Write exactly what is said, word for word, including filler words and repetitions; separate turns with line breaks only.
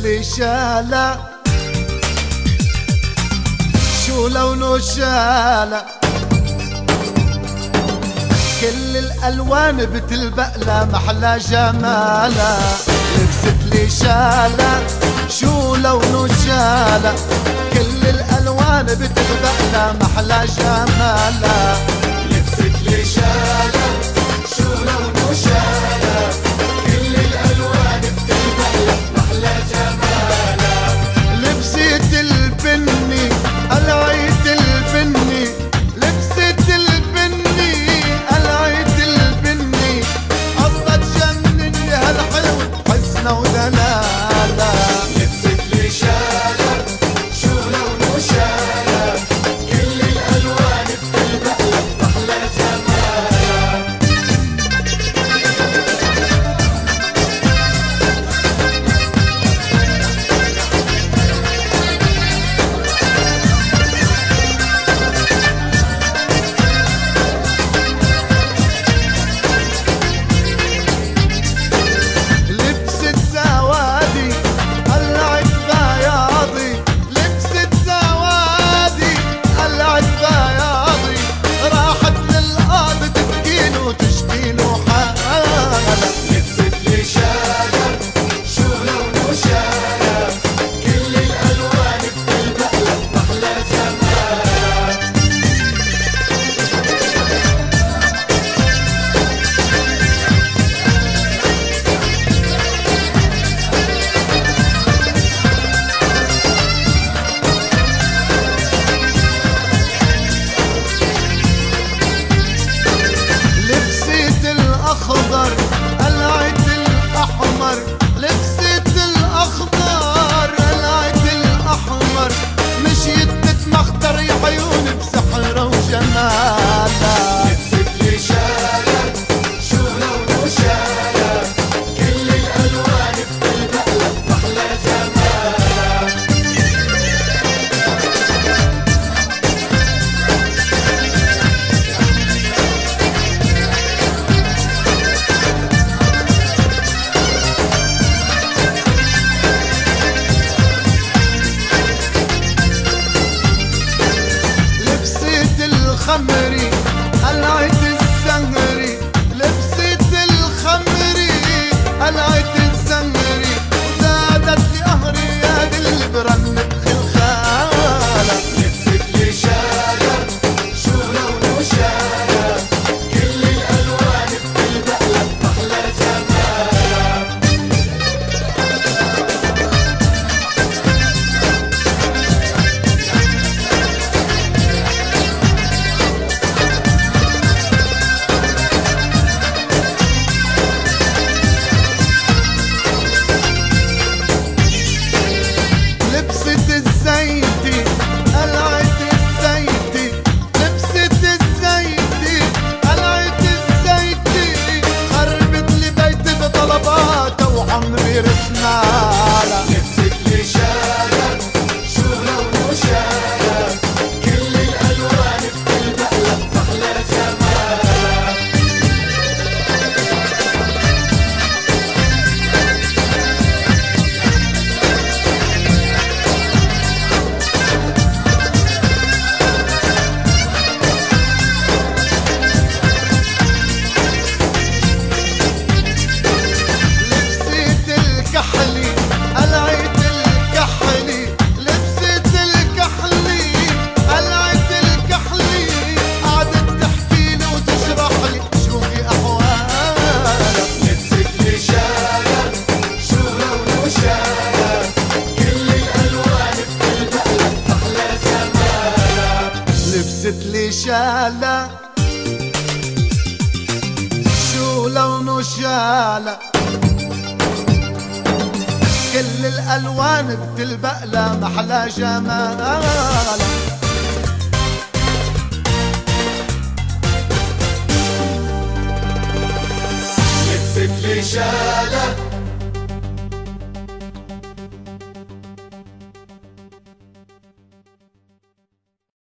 لي شالة شو لونه شالة، كل الألوان بتلبق لها محلى جمالة. لبست لي شالة شو لونه شالة، كل الألوان بتلبق لها محلى جمالة.
لبست لي شالة شو لونه شالة، كل الألوان بتلبق لها محلى جمالة.
لبست البني قلعت البني، لبست البني قلعت البني، الله تجنني هالحلو حسنة ودلالة.
لبست لي شالة شو لونه شالة، كل الألوان بتلبق لها محلى جمالة.
الأخضر قلعت الأحمر، لبست الأخضر قلعت الأحمر، مشيت تتمخضر يا عيوني بسحرة وجمالة.
لبست لي شالة شو لونه شالة، كل الألوان بتلبق لها محلى جمالة.
الخمري قلعت الزهري، لبست الخمري قلعت الزهري، وزادت لي قهري يا دل برنة خلخالة.
لبست لي شالة شو لونه شالة، كل الألوان بتلبق لها محلى جمالة.
الزيتي قلعت الزيتي، لبست الزيتي قلعت الزيتي، خربت لي بيتي بطلباتها وعمري رسمالة.
لبست لي شالة شو لونه شالة، كل الألوان بتلبق لها محلى جمالة.
الكحلي قلعت الكحلي، لبست الكحلي قلعت الكحلي، قعدت تحكي لي وتشرح لي شو في أحوالها.
لبست لي شالة شو لونه شالة، كل الألوان بتلبق لها محلى جمالة.
لبست لي شالة شو لونه شالة، كل الألوان بتلبق لها محلى جمالة.
لبست لي شالة